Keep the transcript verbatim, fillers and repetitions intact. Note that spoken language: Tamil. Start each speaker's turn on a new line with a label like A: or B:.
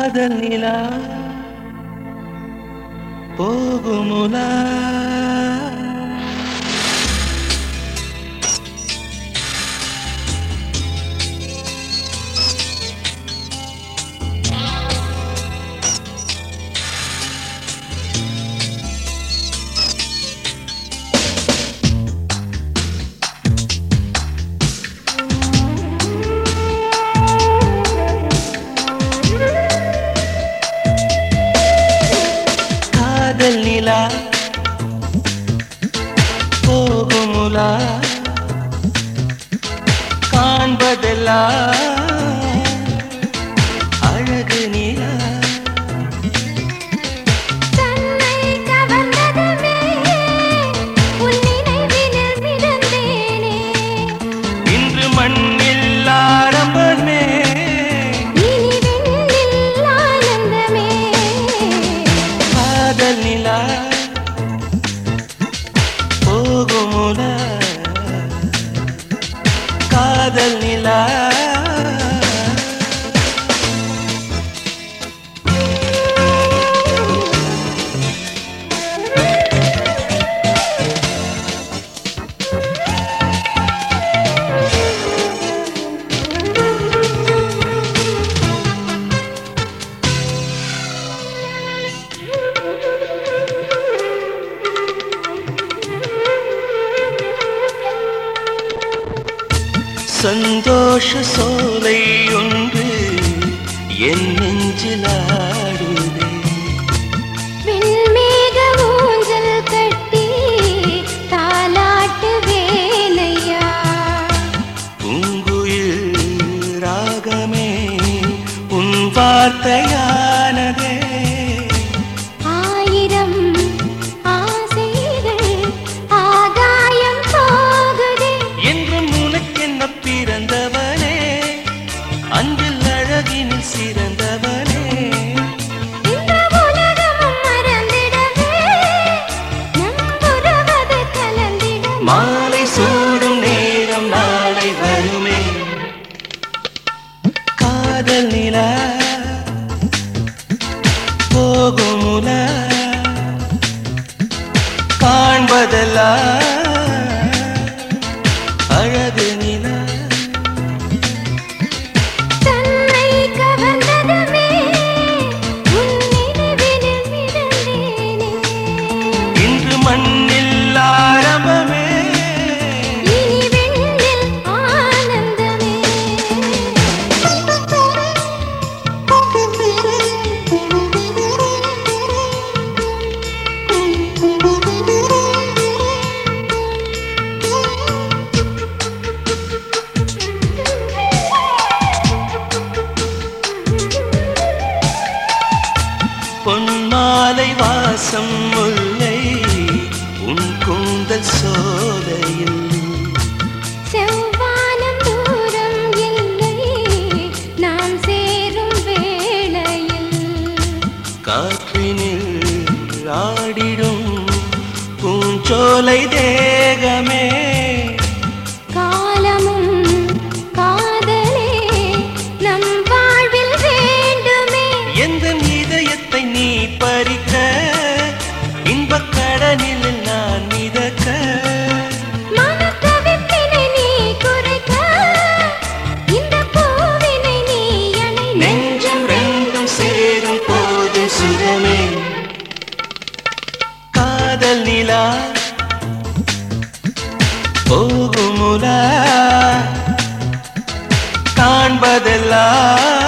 A: காதல் நிலா போகுமுலா காதல் நிலா போகுமுலா காண்பதெல்லாம் அழகு நிலா
B: தன்னை கவர்ந்ததுமே உன் நினைவினில் மிதந்தேனே
A: இன்று மண்ணில் ஆரம்பமே
B: இனி விண்ணில் ஆனந்தமே
A: காதல் நிலா போகுமுலா காதல் நிலா சந்தோஷ சோலை ஒன்று என் நெஞ்சில் ஆடுதே
B: வெண்மேக ஊஞ்சல் கட்டி தாலாட்டு வேலையா
A: பூங்குயில் ராகமே உன் வார்த்தையானதே
B: ஆயிரம் ஆசைகள் ஆகாயம் போகுதே
A: என்றும் உனக்கென்ன பிறந்தவனே அன்பில் அழகினில் சிறந்தவனே
B: இந்த உலகமும் மறந்திடவே நம்புறவது கலந்திட
A: மாலை சூடும் நேரம் நாளை வருமே காதல் நிலா போகுமுலா காண்பதெல்லாம் அழகு நிலா
B: தன்னை கவர்ந்ததுமே உன் நினைவினில் மிதந்தேனே
A: இன்று மண்ணில் ஆரம்பமே
B: இனி விண்ணில் ஆனந்தமே
A: பொன்மாலை வாசம் முல்லை உன் கூந்தல் சோலையில்
B: செவ்வானம் தூரம் இல்லை நாம் சேரும் வேளையில்
A: காற்றினில் ஆடிடும் பூஞ்சோலை தேகமே
B: காலமும் காதலே நம் வாழ்வில் வேண்டுமே
A: எந்த இதயத்தை நீ பறிக்க இன்பக் கடலில் நான் மிதக்க
B: மனத்தவிப்பினை நீ குறைக்க இந்த பூவினை நீ அணை
A: நெஞ்சம் ரெண்டும் சேரும் போது சுகமே காதல் நிலா போகுமுலா காண்பதெல்லாம்